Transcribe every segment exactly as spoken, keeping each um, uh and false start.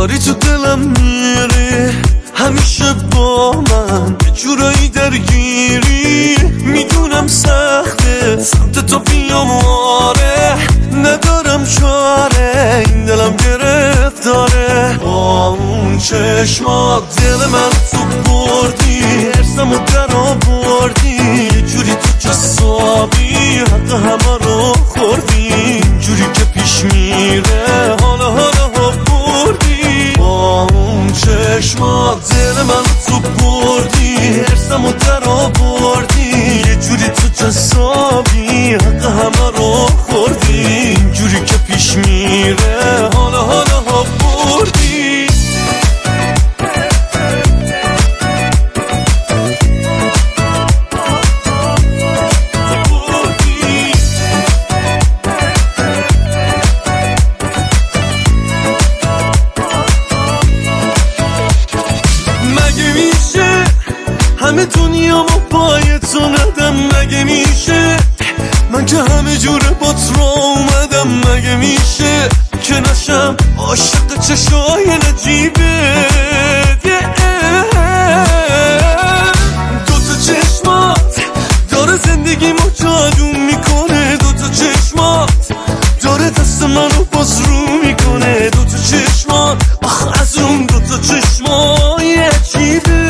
داری تو دلم میری، همیشه با من یه جورایی درگیری. میدونم سخته سمت تو بیام، آره ندارم چاره، این دلم گرفتاره. با اون چشمات دل من تو بردی، ارسمو در آوردی، یه جوری تو جسابی حق همه رو خوردی. جوری که پیش میره حالا حالا بردی. با اون چشمات دل من تو بردی، ارسمو در آوردی، یه جوری تو جسابی حق همه رو خوردی. جوری که پیش میره حالا حالا بردی. همه دنیا ما پای تو ندم، مگه میشه من که همه جوره با تو اومدم؟ مگه میشه که نشم عاشق چشای نجیبه؟ دوتا چشمات داره زندگیمو جادو میکنه، دوتا چشمات داره دست منو باز رو میکنه. دوتا چشمات آخ از اون دوتا چشمای عجیبه.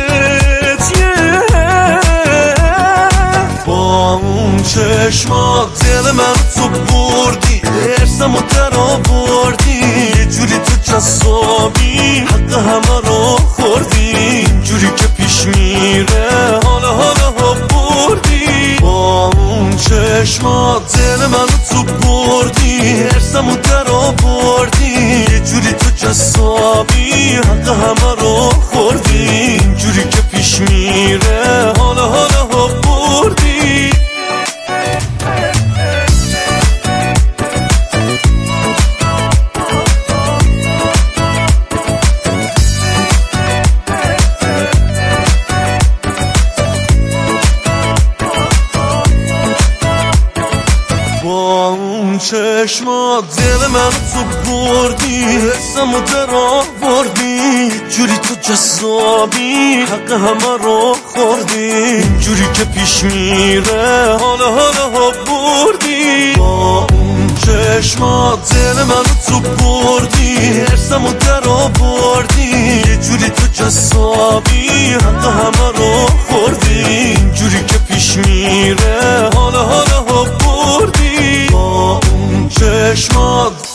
چشمات دل من تو بردی، ارسمو در آوردی، یه جوری تو جسابی حق همه رو خوردی. جوری که پیش میره حالا حالا بردی. با اون چشمات دل من تو بردی، ارسمو در آوردی، یه جوری تو جسابی حق همه رو خوردی. جوری که پیش میره حالا حالا بردی. با اون چشمات دل من تو بردی، حسمو در آوردی، جوری تو جسابی حق همه رو خوردی. جوری که پیش میره حالا حالا بردی. با اون چشمات دل من تو بردی، حسمو در آوردی، یه جوری تو جسابی حق همه رو خوردی. جوری که پیش میره حالا حالا بردی. با اون چشمات